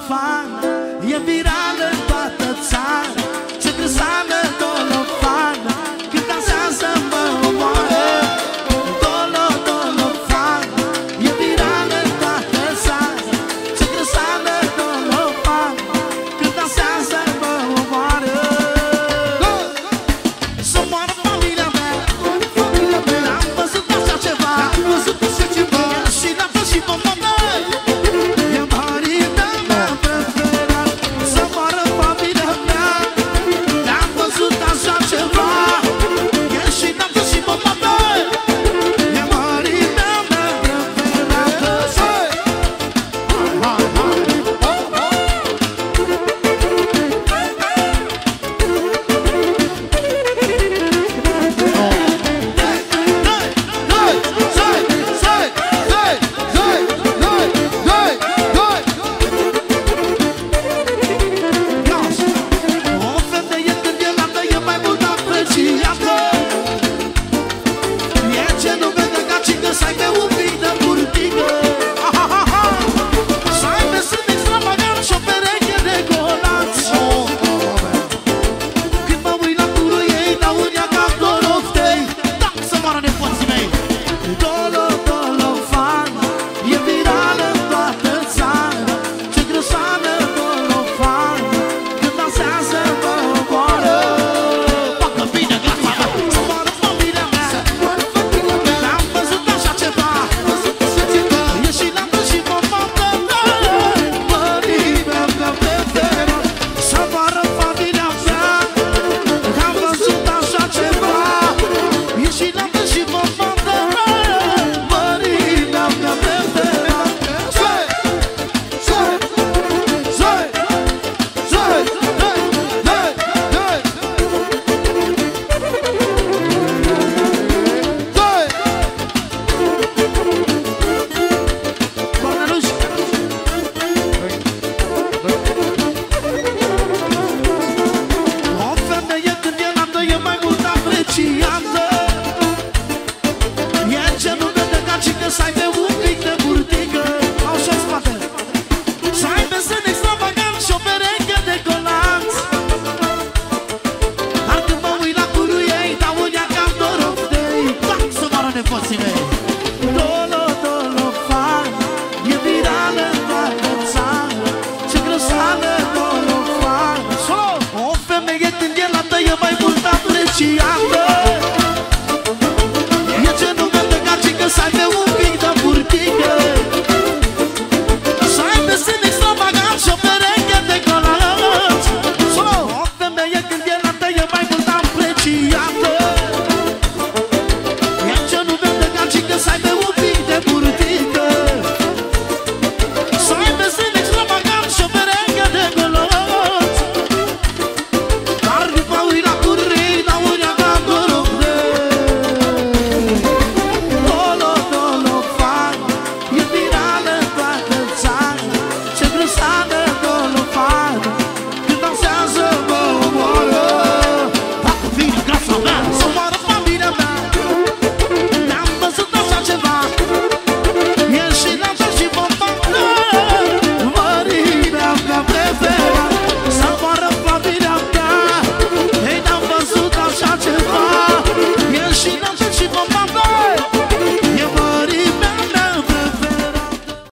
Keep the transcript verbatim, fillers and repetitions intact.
Dolofan e virală în toată țara. Ce grăsană Dolofan, când dansează mă omoară. Dolo, Dolofan e virală în toată țara. Ce grăsană Dolofan, când dansează mă omoară. Să moară familia mea, am văzut așa ceva, am văzut așa ceva. Și n-am fost și pe mama. E genul meu de gagică să aibă un pic de burtică.